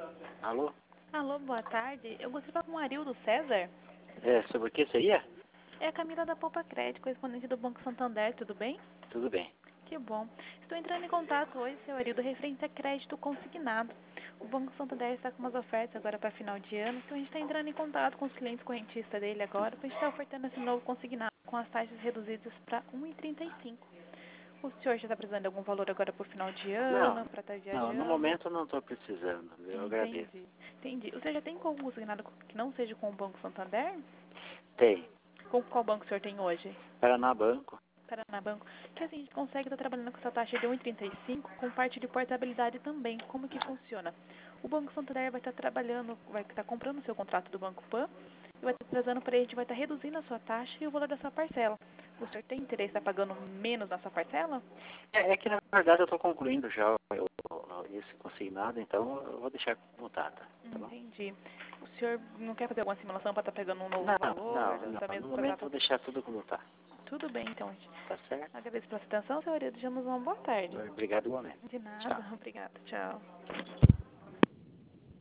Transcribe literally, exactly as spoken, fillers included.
Alô? Alô, boa tarde. Eu gostaria de falar com o Arildo César. É, sobre o que seria? É a Camila da Poupa Crédito, correspondente do Banco Santander, tudo bem? Tudo bem. Que bom. Estou entrando em contato hoje, seu Arildo, referente a crédito consignado. O Banco Santander está com umas ofertas agora para final de ano, então a gente está entrando em contato com os clientes correntistas dele agora, para a gente estar ofertando esse novo consignado com as taxas reduzidas para um vírgula trinta e cinco. O senhor já está precisando de algum valor agora para o final de Não, ano, para estar não, no viajando? momento eu não estou precisando. Eu agradeço. Entendi. Entendi. O senhor já tem algum consignado que não seja com o Banco Santander? Tem. Com qual banco o senhor tem hoje? Paraná Banco. Paraná Banco. Que assim, a gente consegue estar trabalhando com essa taxa de um vírgula trinta e cinco com parte de portabilidade também. Como que funciona? O Banco Santander vai estar trabalhando, vai estar comprando o seu contrato do Banco Pan e vai estar trazendo para ele, a gente vai estar reduzindo a sua taxa e o valor da sua parcela. O senhor tem interesse em estar pagando menos na sua parcela? É, é que na verdade eu estou concluindo já o, o, esse consignado, então eu vou deixar como tá, tá bom? Entendi. O senhor não quer fazer alguma simulação para estar pegando um novo Não, valor? não, Até não. mesmo No para momento eu estar... vou deixar tudo como tá. Tudo bem, então. Gente. Tá certo? Agradeço pela atenção, senhor. Desejamos uma boa tarde. Obrigado igualmente. De Tchau. nada. Obrigada. Tchau.